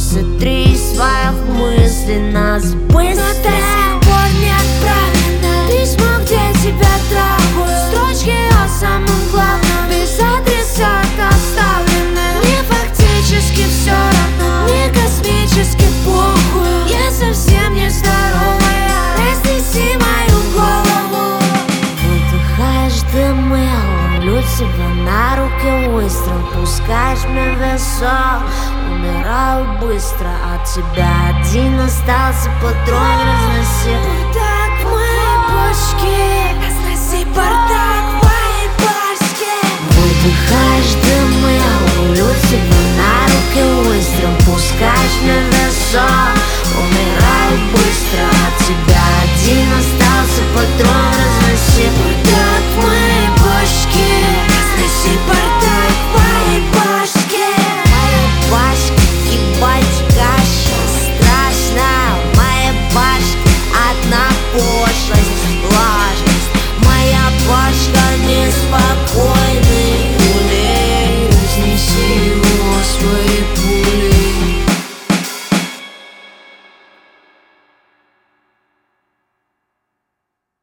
все три своих мыслей нас быстро. Но до сих пор не отправлено письмо, где тебя трахают. Строчки о самом главном без адреса оставлены. Мне фактически все равно, мне космически похуй. Я совсем не здоровая, разнеси мою голову. Выдыхаешь дым, я ловлю тебя на руки выстрел. Пускаешь мне весок, умираю быстро. От тебя один остался патрон, разноси. Бардак в моей бочке, разноси бардак в моей башке. Выдыхаешь дым, я ловлю тебя на руки выстрел. Пускаешь мне весок,